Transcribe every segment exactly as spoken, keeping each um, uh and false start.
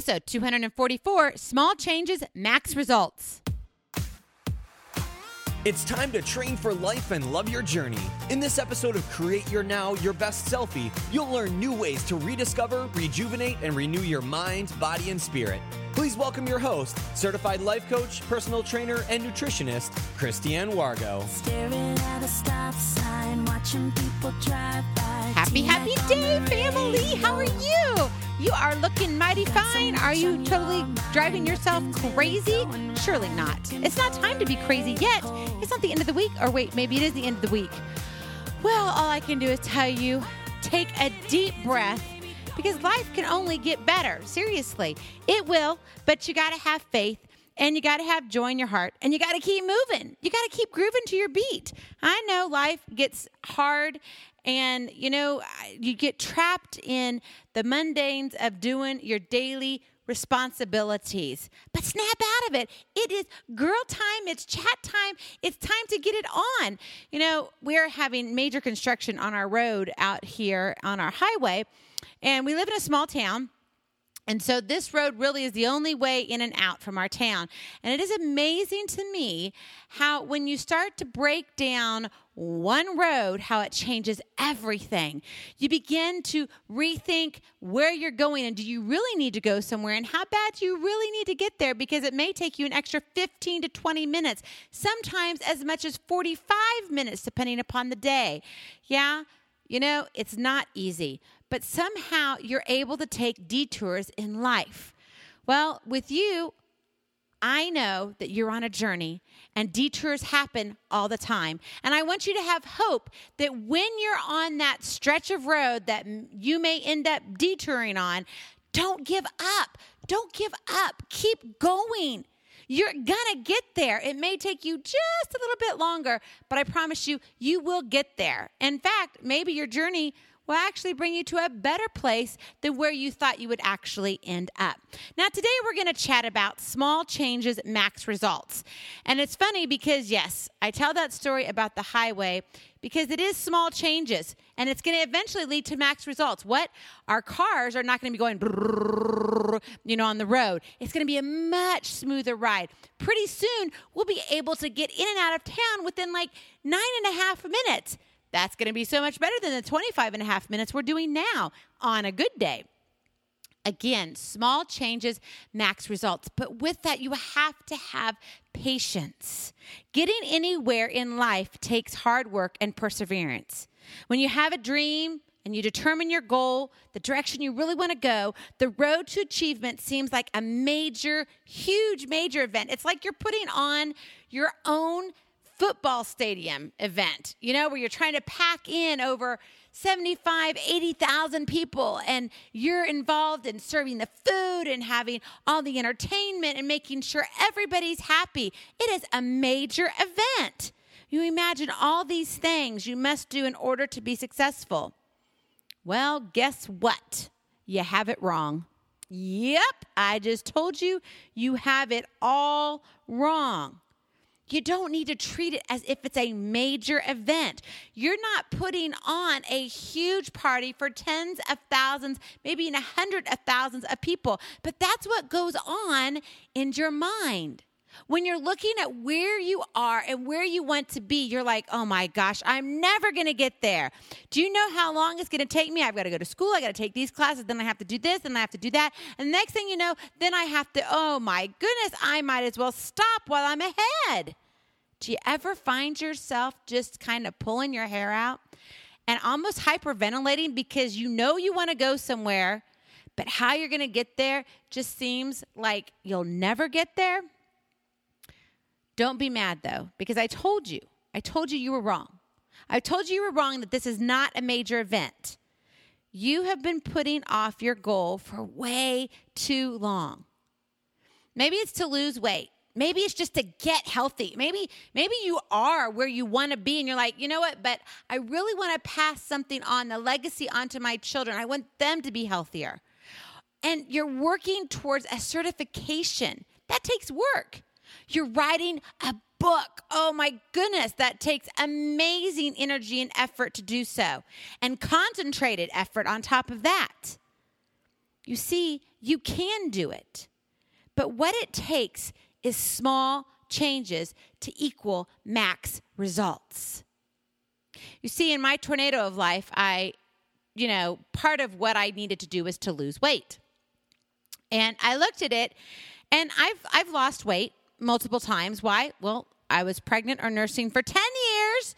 Episode two forty-four, Small Changes, Max Results. It's time to train for life and love your journey. In this episode of Create Your Now, Your Best Selfie, you'll learn new ways to rediscover, rejuvenate, and renew your mind, body, and spirit. Please welcome your host, certified life coach, personal trainer, and nutritionist, Christiane Wargo. Staring at a stop sign, watching people drive by. Happy, happy day, family. How are you? You are looking mighty fine. Are you totally driving yourself crazy? Surely not. It's not time to be crazy yet. It's not the end of the week. Or wait, maybe it is the end of the week. Well, all I can do is tell you, take a deep breath because life can only get better. Seriously, it will, but you got to have faith. And you got to have joy in your heart. And you got to keep moving. You got to keep grooving to your beat. I know life gets hard. And, you know, you get trapped in the mundanes of doing your daily responsibilities. But snap out of it. It is girl time. It's chat time. It's time to get it on. You know, we're having major construction on our road out here on our highway. And we live in a small town. And so this road really is the only way in and out from our town. And it is amazing to me how when you start to break down one road, how it changes everything. You begin to rethink where you're going and do you really need to go somewhere and how bad do you really need to get there, because it may take you an extra fifteen to twenty minutes, sometimes as much as forty-five minutes, depending upon the day. Yeah, you know, it's not easy. But somehow you're able to take detours in life. Well, with you, I know that you're on a journey and detours happen all the time. And I want you to have hope that when you're on that stretch of road that you may end up detouring on, don't give up. Don't give up. Keep going. You're going to get there. It may take you just a little bit longer, but I promise you, you will get there. In fact, maybe your journey will actually bring you to a better place than where you thought you would actually end up. Now, today we're going to chat about small changes, max results. And it's funny because, yes, I tell that story about the highway because it is small changes, and it's going to eventually lead to max results. What? Our cars are not going to be going, you know, on the road. It's going to be a much smoother ride. Pretty soon, we'll be able to get in and out of town within like nine and a half minutes. That's going to be so much better than the twenty-five and a half minutes we're doing now on a good day. Again, small changes, max results. But with that, you have to have patience. Getting anywhere in life takes hard work and perseverance. When you have a dream and you determine your goal, the direction you really want to go, the road to achievement seems like a major, huge, major event. It's like you're putting on your own football stadium event, you know, where you're trying to pack in over seventy-five, eighty thousand people, and you're involved in serving the food and having all the entertainment and making sure everybody's happy. It is a major event. You imagine all these things you must do in order to be successful. Well, guess what? You have it wrong. Yep, I just told you, you have it all wrong. You don't need to treat it as if it's a major event. You're not putting on a huge party for tens of thousands, maybe in a hundred of thousands of people. But that's what goes on in your mind. When you're looking at where you are and where you want to be, you're like, oh my gosh, I'm never going to get there. Do you know how long it's going to take me? I've got to go to school. I got to take these classes. Then I have to do this. Then I have to do that. And the next thing you know, then I have to, oh my goodness, I might as well stop while I'm ahead. Do you ever find yourself just kind of pulling your hair out and almost hyperventilating because you know you want to go somewhere, but how you're going to get there just seems like you'll never get there? Don't be mad, though, because I told you. I told you you were wrong. I told you you were wrong, that this is not a major event. You have been putting off your goal for way too long. Maybe it's to lose weight. Maybe it's just to get healthy. Maybe maybe you are where you want to be and you're like, you know what, but I really want to pass something on, a legacy onto my children. I want them to be healthier. And you're working towards a certification. That takes work. You're writing a book. Oh my goodness, that takes amazing energy and effort to do so. And concentrated effort on top of that. You see, You can do it. But what it takes is small changes to equal max results. You see, in my tornado of life, I, you know, part of what I needed to do was to lose weight. And I looked at it, and I've I've lost weight multiple times. Why? Well, I was pregnant or nursing for ten years,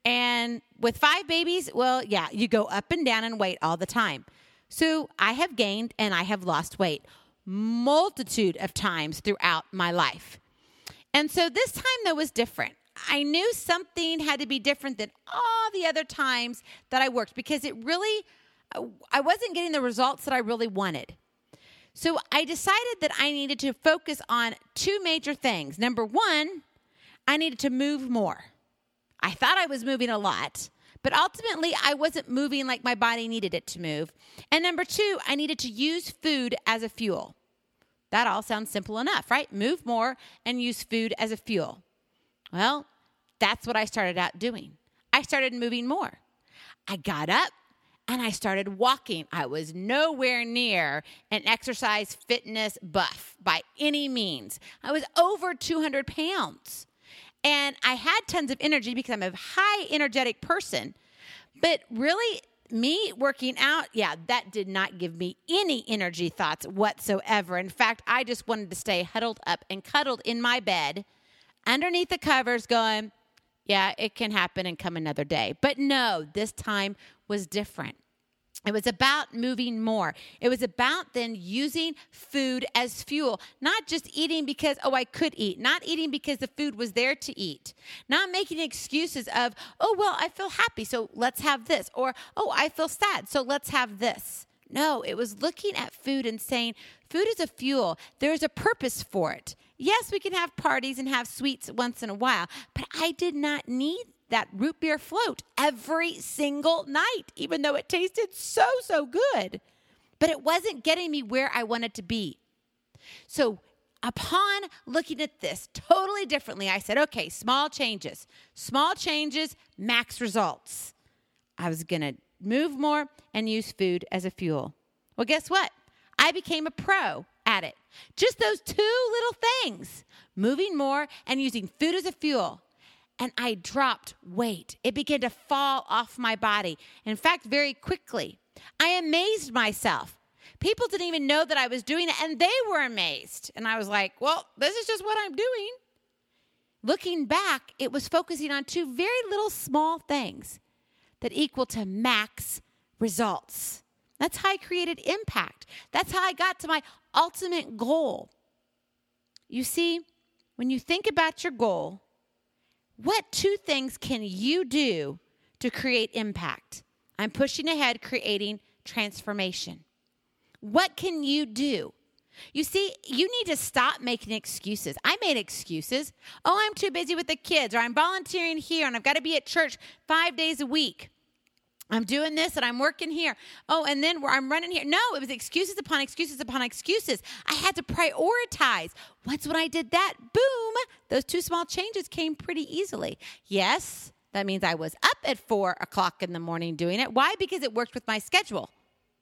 and with five babies, well, yeah, you go up and down in weight all the time. So I have gained and I have lost weight multitude of times throughout my life. And so this time, though, was different. I knew something had to be different than all the other times that I worked because it really, I wasn't getting the results that I really wanted. So I decided that I needed to focus on two major things. Number one, I needed to move more. I thought I was moving a lot, but ultimately I wasn't moving like my body needed it to move. And number two, I needed to use food as a fuel. That all sounds simple enough, right? Move more and use food as a fuel. Well, that's what I started out doing. I started moving more. I got up and I started walking. I was nowhere near an exercise fitness buff by any means. I was over two hundred pounds. And I had tons of energy because I'm a high energetic person. But really, me working out, yeah, that did not give me any energy thoughts whatsoever. In fact, I just wanted to stay huddled up and cuddled in my bed underneath the covers going, yeah, it can happen and come another day. But no, this time was different. It was about moving more. It was about then using food as fuel, not just eating because, oh, I could eat, not eating because the food was there to eat, not making excuses of, oh, well, I feel happy, so let's have this, or, oh, I feel sad, so let's have this. No, it was looking at food and saying, food is a fuel. There's a purpose for it. Yes, we can have parties and have sweets once in a while, but I did not need that root beer float every single night, even though it tasted so, so good. But it wasn't getting me where I wanted to be. So upon looking at this totally differently, I said, okay, small changes. Small changes, max results. I was going to move more and use food as a fuel. Well, guess what? I became a pro at it. Just those two little things, moving more and using food as a fuel. And I dropped weight. It began to fall off my body. In fact, very quickly. I amazed myself. People didn't even know that I was doing it, and they were amazed. And I was like, well, this is just what I'm doing. Looking back, it was focusing on two very little small things that equal to max results. That's how I created impact. That's how I got to my ultimate goal. You see, when you think about your goal, what two things can you do to create impact? I'm pushing ahead, creating transformation. What can you do? You see, you need to stop making excuses. I made excuses. Oh, I'm too busy with the kids, or I'm volunteering here, and I've got to be at church five days a week. I'm doing this, and I'm working here. Oh, and then I'm running here. No, it was excuses upon excuses upon excuses. I had to prioritize. Once when I did that, boom, those two small changes came pretty easily. Yes, that means I was up at four o'clock in the morning doing it. Why? Because it worked with my schedule.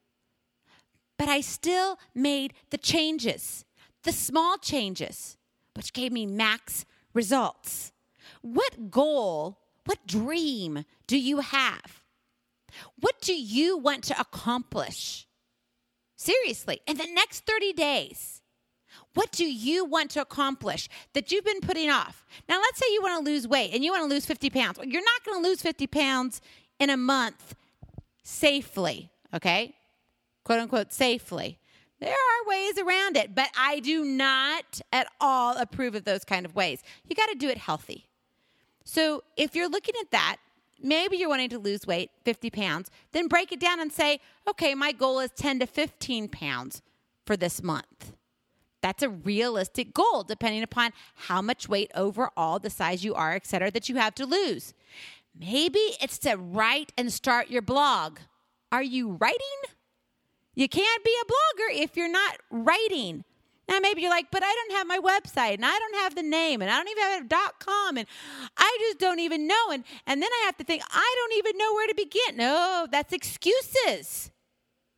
But I still made the changes, the small changes, which gave me max results. What goal, what dream do you have? What do you want to accomplish? Seriously, in the next thirty days, what do you want to accomplish that you've been putting off? Now, let's say you want to lose weight and you want to lose fifty pounds. Well, you're not going to lose fifty pounds in a month safely, okay? Quote, unquote, safely. There are ways around it, but I do not at all approve of those kind of ways. You got to do it healthy. So if you're looking at that, maybe you're wanting to lose weight, fifty pounds, then break it down and say, okay, my goal is ten to fifteen pounds for this month. That's a realistic goal, depending upon how much weight overall, the size you are, et cetera, that you have to lose. Maybe it's to write and start your blog. Are you writing? You can't be a blogger if you're not writing. Now, maybe you're like, but I don't have my website, and I don't have the name, and I don't even have a .com, and I just don't even know. And, and then I have to think, I don't even know where to begin. No, that's excuses.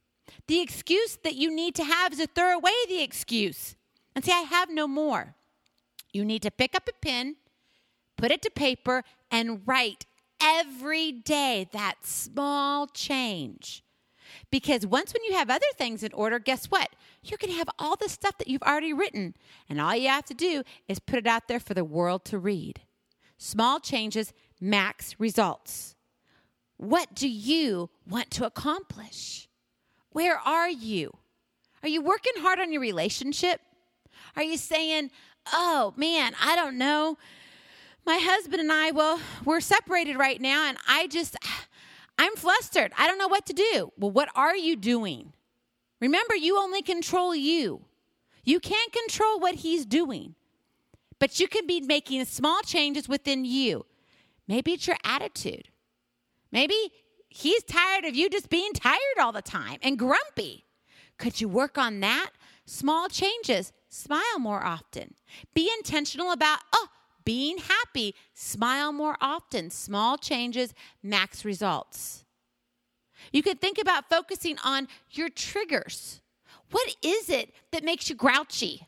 the excuse that you need to have is to throw away the excuse and say, I have no more. You need to pick up a pen, put it to paper, and write every day that small change. Because once when you have other things in order, guess what? You're going to have all the stuff that you've already written. And all you have to do is put it out there for the world to read. Small changes, max results. What do you want to accomplish? Where are you? Are you working hard on your relationship? Are you saying, oh, man, I don't know. My husband and I, well, we're separated right now, and I just, I'm flustered. I don't know what to do. Well, what are you doing? Remember, you only control you. You can't control what he's doing, but you can be making small changes within you. Maybe it's your attitude. Maybe he's tired of you just being tired all the time and grumpy. Could you work on that? Small changes. Smile more often. Be intentional about, oh, being happy. Smile more often. Small changes, max results. You could think about focusing on your triggers. What is it that makes you grouchy?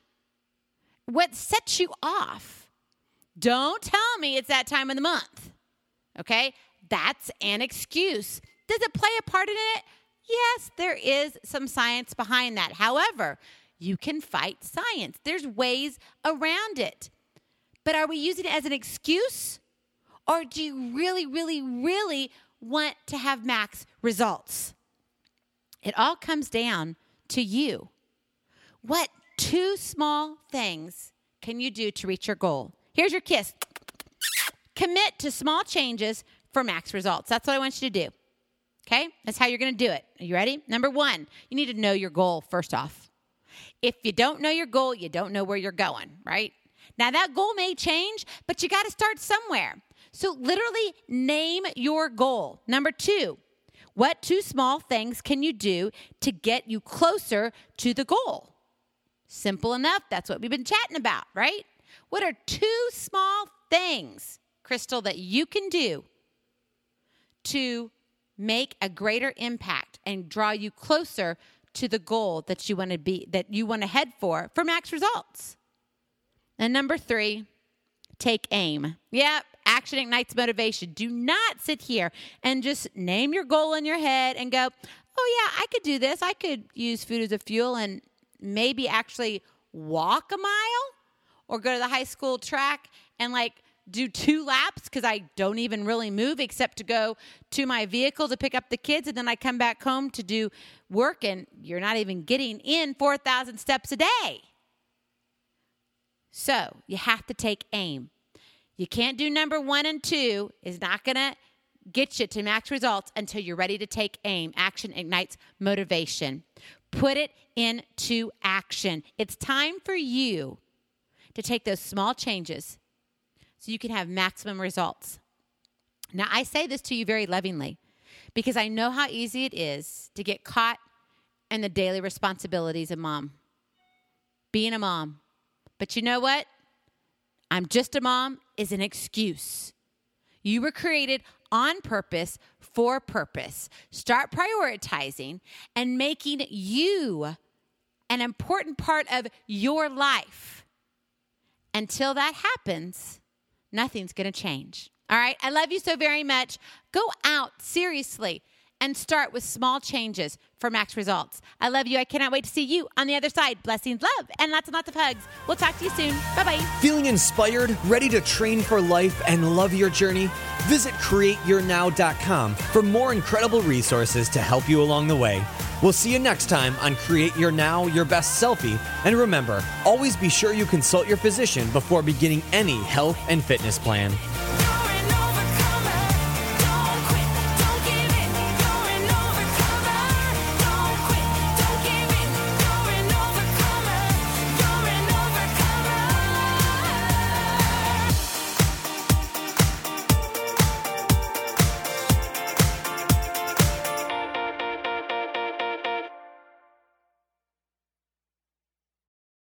What sets you off? Don't tell me it's that time of the month. Okay? That's an excuse. Does it play a part in it? Yes, there is some science behind that. However, you can fight science. There's ways around it. But are we using it as an excuse? Or do you really, really, really want to have max results? It all comes down to you. What two small things can you do to reach your goal? Here's your kiss. Commit to small changes for max results. That's what I want you to do. Okay? That's how you're going to do it. Are you ready? Number one, you need to know your goal first off. If you don't know your goal, you don't know where you're going, right? Now, that goal may change, but you got to start somewhere. So literally name your goal. Number two, what two small things can you do to get you closer to the goal? Simple enough. That's what we've been chatting about, right? What are two small things, Crystal, that you can do to make a greater impact and draw you closer to the goal that you want to be, that you want to head for, for max results? And number three, take aim. Yep, action ignites motivation. Do not sit here and just name your goal in your head and go, oh yeah, I could do this. I could use food as a fuel and maybe actually walk a mile or go to the high school track and like do two laps because I don't even really move except to go to my vehicle to pick up the kids, and then I come back home to do work, and you're not even getting in four thousand steps a day. So you have to take aim. You can't do number one and two. It's not going to get you to max results until you're ready to take aim. Action ignites motivation. Put it into action. It's time for you to take those small changes so you can have maximum results. Now, I say this to you very lovingly because I know how easy it is to get caught in the daily responsibilities of mom, being a mom. But you know what? I'm just a mom is an excuse. You were created on purpose for purpose. Start prioritizing and making you an important part of your life. Until that happens, nothing's going to change. All right? I love you so very much. Go out, seriously, and start with small changes for max results. I love you. I cannot wait to see you on the other side. Blessings, love, and lots and lots of hugs. We'll talk to you soon. Bye-bye. Feeling inspired, ready to train for life, and love your journey? Visit create your now dot com for more incredible resources to help you along the way. We'll see you next time on Create Your Now, Your Best Selfie. And remember, always be sure you consult your physician before beginning any health and fitness plan.